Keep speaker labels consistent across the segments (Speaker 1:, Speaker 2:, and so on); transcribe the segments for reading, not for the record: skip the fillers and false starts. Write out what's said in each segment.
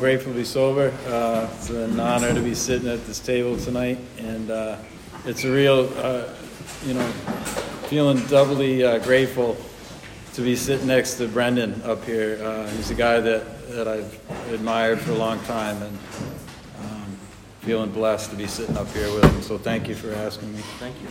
Speaker 1: grateful to be sober. It's an honor to be sitting at this table tonight, and it's a real, feeling doubly grateful to be sitting next to Brendan up here. He's a guy that I've admired for a long time, and feeling blessed to be sitting up here with him. So thank you for asking me.
Speaker 2: Thank you.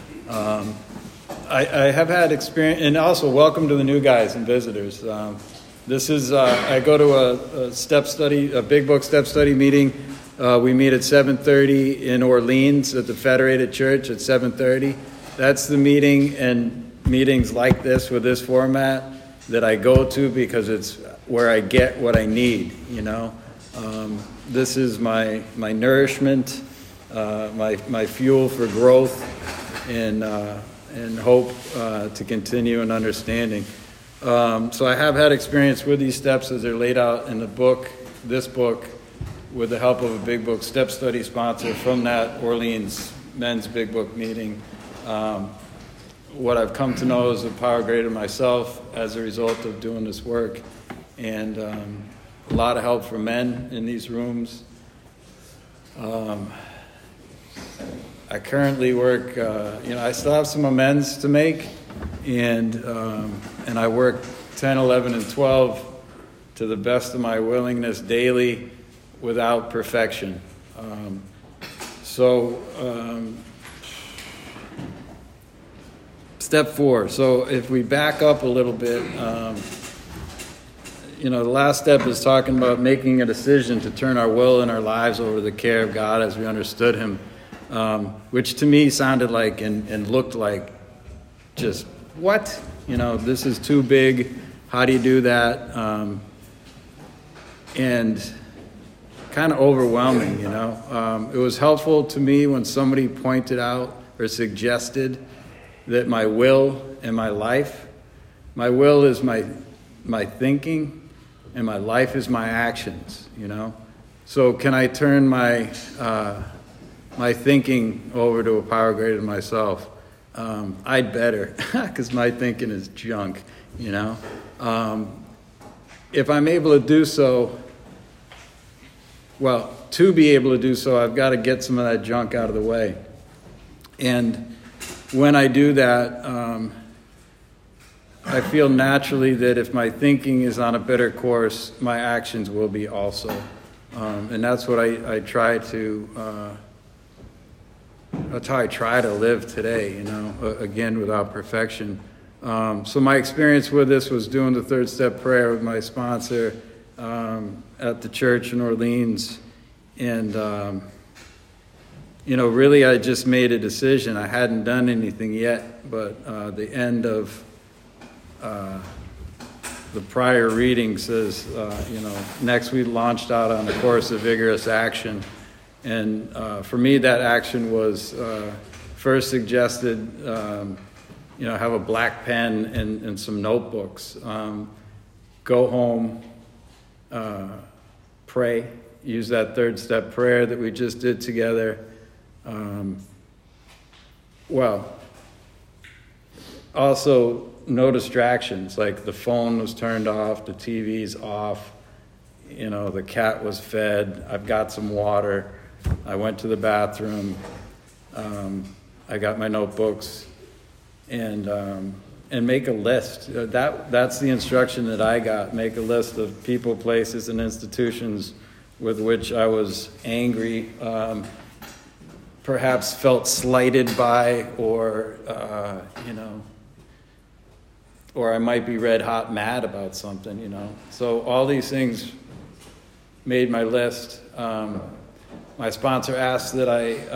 Speaker 1: I have had experience, and also welcome to the new guys and visitors. This is, I go to a Big Book step study meeting. We meet at 7:30 in Orleans at the Federated Church at 7:30. That's the meeting, and meetings like this with this format that I go to because it's where I get what I need, This is my nourishment, my fuel for growth and hope to continue in understanding. So I have had experience with these steps as they're laid out in this book, with the help of a Big Book step study sponsor from that Orleans men's Big Book meeting. What I've come to know is a power greater than myself as a result of doing this work, and a lot of help from men in these rooms. I currently work, I still have some amends to make, and I work 10, 11, and 12 to the best of my willingness daily without perfection. Step 4. So if we back up a little bit, the last step is talking about making a decision to turn our will and our lives over to the care of God as we understood Him, which to me sounded like and looked like just, what? This is too big. How do you do that? And kind of overwhelming, It was helpful to me when somebody pointed out or suggested that my will and my will is my thinking, and my life is my actions, So can I turn my thinking over to a power greater than myself? I'd better, because my thinking is junk, If I'm able to do so, to be able to do so, I've got to get some of that junk out of the way. And when I do that, I feel naturally that if my thinking is on a better course, my actions will be also. And that's what I try to... That's how I try to live today, again, without perfection. So my experience with this was doing the third step prayer with my sponsor at the church in Orleans. And, really I just made a decision. I hadn't done anything yet, but the end of the prior reading says, next we launched out on a course of vigorous action. And for me, that action was first suggested, have a black pen and some notebooks. Go home, pray, use that third step prayer that we just did together. Also, no distractions, like the phone was turned off, the TV's off, the cat was fed, I've got some water. I went to the bathroom. I got my notebooks, and make a list. That's the instruction that I got. Make a list of people, places, and institutions with which I was angry, perhaps felt slighted by, or or I might be red hot mad about something. So all these things made my list. My sponsor asked that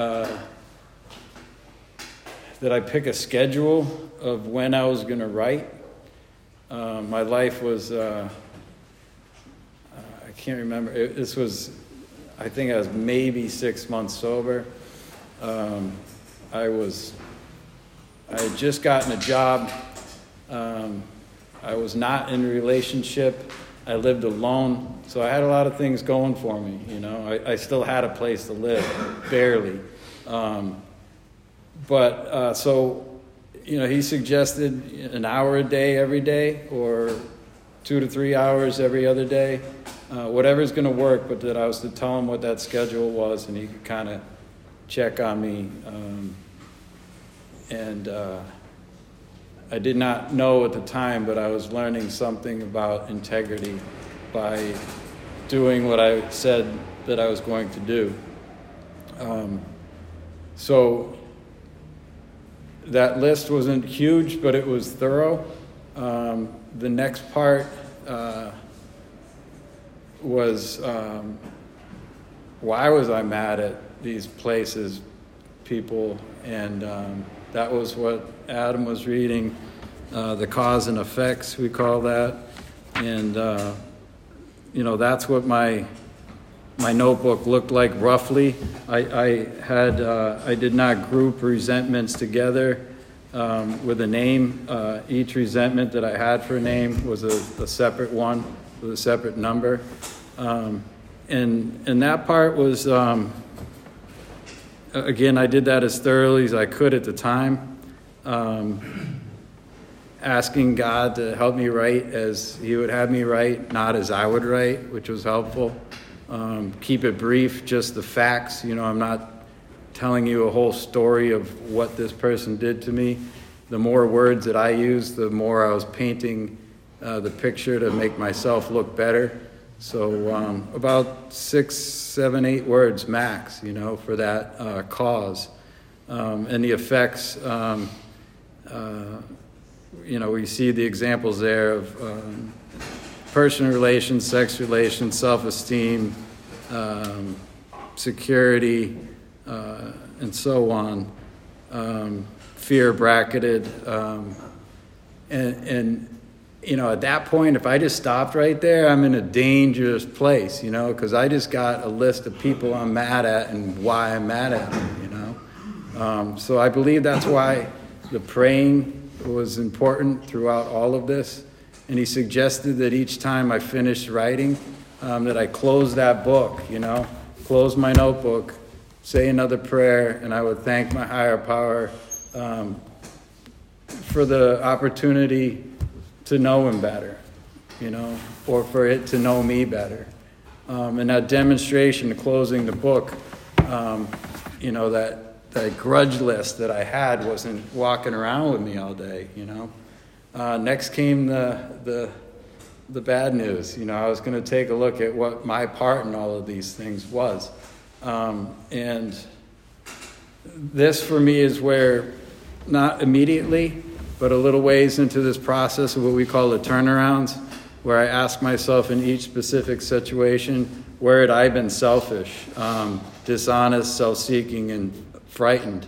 Speaker 1: I pick a schedule of when I was going to write. My life was, I can't remember. I think I was maybe 6 months sober. I had just gotten a job. I was not in a relationship. I lived alone, so I had a lot of things going for me. I still had a place to live, barely. He suggested an hour a day every day, or 2 to 3 hours every other day. whatever's going to work, but that I was to tell him what that schedule was, and he could kind of check on me. I did not know at the time, but I was learning something about integrity by doing what I said that I was going to do. So that list wasn't huge, but it was thorough. The next part was why was I mad at these places, people, and that was what Adam was reading, the cause and effects, we call that. And, that's what my notebook looked like roughly. I did not group resentments together with a name. Each resentment that I had for a name was a separate one with a separate number. And that part was, again, I did that as thoroughly as I could at the time, asking God to help me write as he would have me write, not as I would write, which was helpful. Keep it brief, just the facts. I'm not telling you a whole story of what this person did to me. The more words that I used, the more I was painting the picture to make myself look better. So about 6, 7, 8 words max, for that cause. And the effects, we see the examples there of personal relations, sex relations, self-esteem, security, and so on. Fear bracketed. At that point, if I just stopped right there, I'm in a dangerous place, because I just got a list of people I'm mad at and why I'm mad at them, So I believe that's why the praying was important throughout all of this. And he suggested that each time I finished writing, that I close that book, close my notebook, say another prayer, and I would thank my higher power for the opportunity to know him better, or for it to know me better. And that demonstration, closing the book, that grudge list that I had wasn't walking around with me all day, Next came the bad news. I was going to take a look at what my part in all of these things was. And this for me is where, not immediately, but a little ways into this process of what we call the turnarounds, where I ask myself in each specific situation, where had I been selfish, dishonest, self-seeking, and frightened?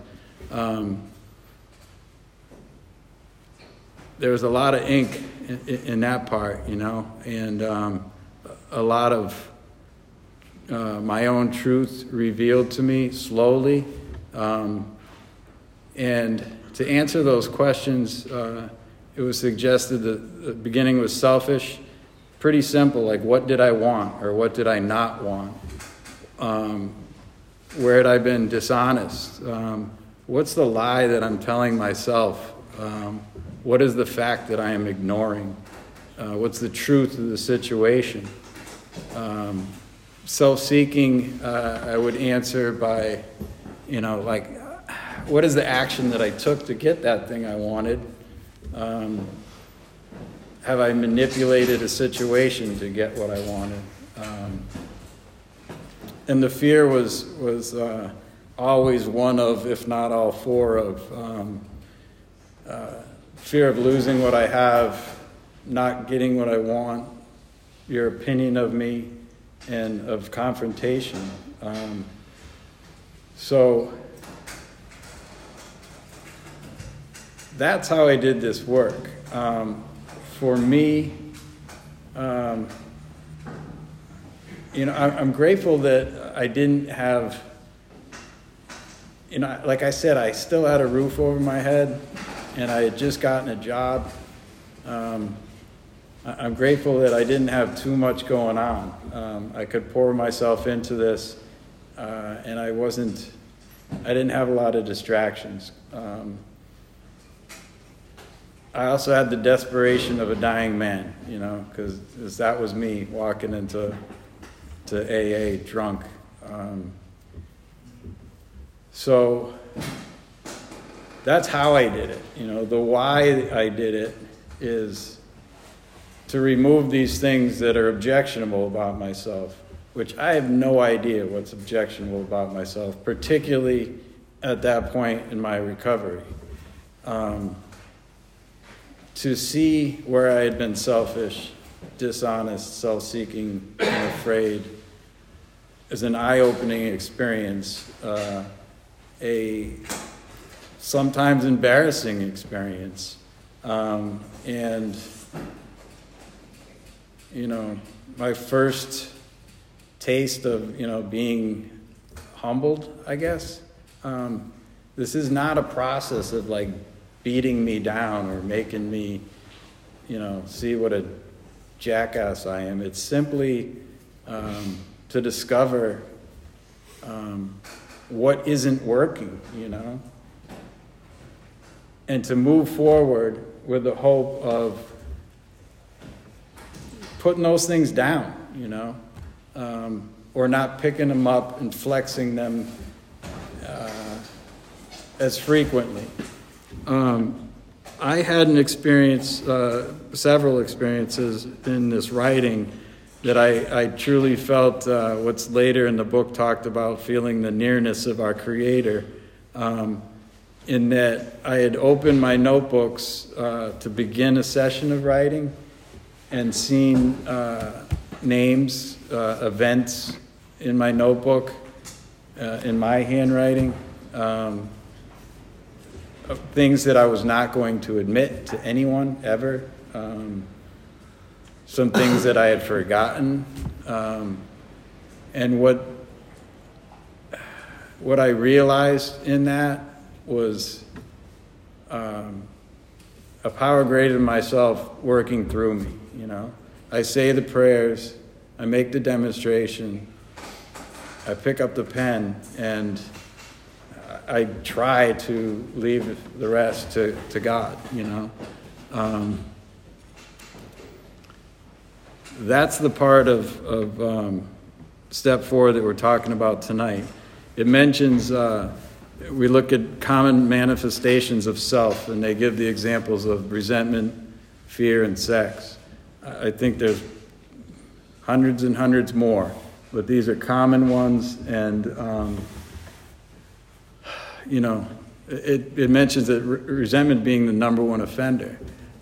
Speaker 1: There was a lot of ink in that part, and a lot of my own truth revealed to me slowly. And to answer those questions, it was suggested that the beginning was selfish, pretty simple, like what did I want or what did I not want? Where had I been dishonest? What's the lie that I'm telling myself? What is the fact that I am ignoring? What's the truth of the situation? Self-seeking, I would answer by, what is the action that I took to get that thing I wanted? Have I manipulated a situation to get what I wanted? And the fear was always one of, if not all four of, fear of losing what I have, not getting what I want, your opinion of me, and of confrontation. So that's how I did this work. For me, I'm grateful that I didn't have, like I said, I still had a roof over my head, and I had just gotten a job. I'm grateful that I didn't have too much going on. I could pour myself into this, and I didn't have a lot of distractions. I also had the desperation of a dying man, because that was me walking into AA drunk. So that's how I did it. The why I did it is to remove these things that are objectionable about myself, which I have no idea what's objectionable about myself, particularly at that point in my recovery. To see where I had been selfish, dishonest, self-seeking, and afraid is an eye-opening experience, a sometimes embarrassing experience. And, my first taste of, being humbled, I guess. This is not a process of beating me down or making me, see what a jackass I am. It's simply to discover what isn't working, and to move forward with the hope of putting those things down, or not picking them up and flexing them as frequently. I had an experience, several experiences in this writing that I truly felt what's later in the book talked about, feeling the nearness of our Creator, in that I had opened my notebooks to begin a session of writing and seen names, events in my notebook, in my handwriting, things that I was not going to admit to anyone ever, some things that I had forgotten, and what I realized in that was a power greater than myself working through me. I say the prayers, I make the demonstration, I pick up the pen, and I try to leave the rest to God, That's the part of step 4 that we're talking about tonight. It mentions, we look at common manifestations of self, and they give the examples of resentment, fear, and sex. I think there's hundreds and hundreds more, but these are common ones, and it mentions that resentment being the number one offender.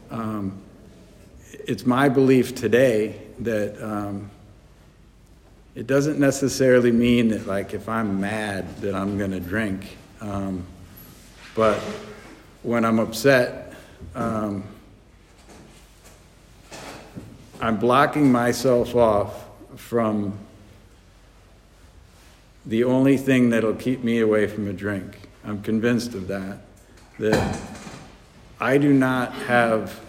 Speaker 1: It's my belief today that it doesn't necessarily mean that if I'm mad that I'm going to drink, but when I'm upset, I'm blocking myself off from the only thing that'll keep me away from a drink. I'm convinced of that I do not have,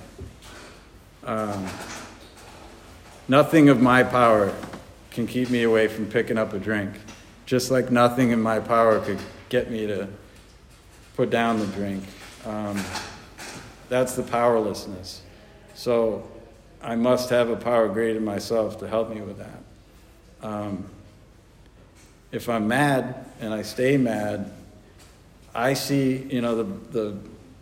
Speaker 1: nothing of my power can keep me away from picking up a drink, just like nothing in my power could get me to put down the drink. That's the powerlessness. So I must have a power greater than myself to help me with that. If I'm mad and I stay mad, I see, the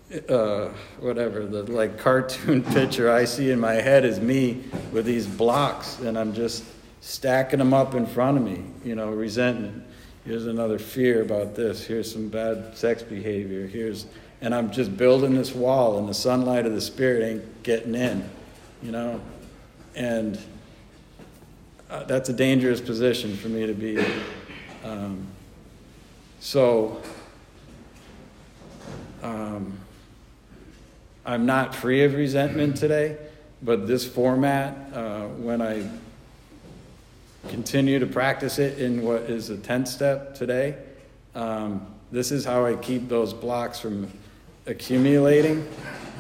Speaker 1: cartoon picture I see in my head is me with these blocks, and I'm just stacking them up in front of me, resentment. Here's another fear about this. Here's some bad sex behavior. And I'm just building this wall, and the sunlight of the Spirit ain't getting in, and that's a dangerous position for me to be in. I'm not free of resentment today, but this format, when I continue to practice it in what is the 10th step today, this is how I keep those blocks from accumulating,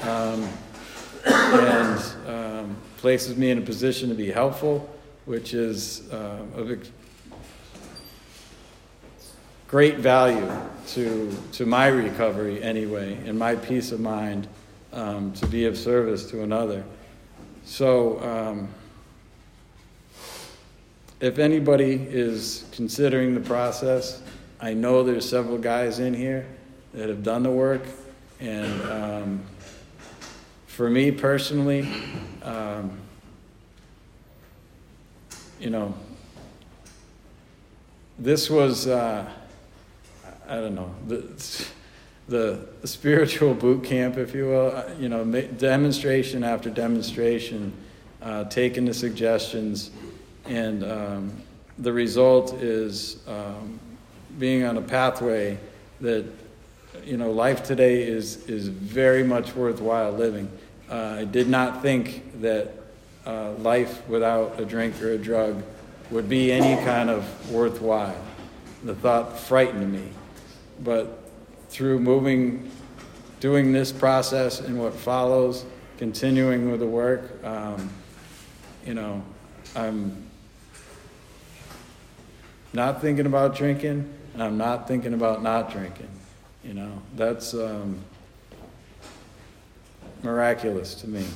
Speaker 1: and places me in a position to be helpful, which is of great value to my recovery anyway, and my peace of mind, to be of service to another. So if anybody is considering the process, I know there's several guys in here that have done the work, and for me personally, this was, I don't know, the spiritual boot camp, if you will, demonstration after demonstration, taking the suggestions, and the result is being on a pathway that, life today is very much worthwhile living. I did not think that life without a drink or a drug would be any kind of worthwhile. The thought frightened me. But through doing this process and what follows, continuing with the work, I'm not thinking about drinking, and I'm not thinking about not drinking. That's miraculous to me.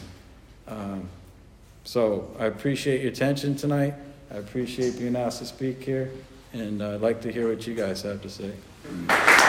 Speaker 1: So I appreciate your attention tonight. I appreciate being asked to speak here, and I'd like to hear what you guys have to say.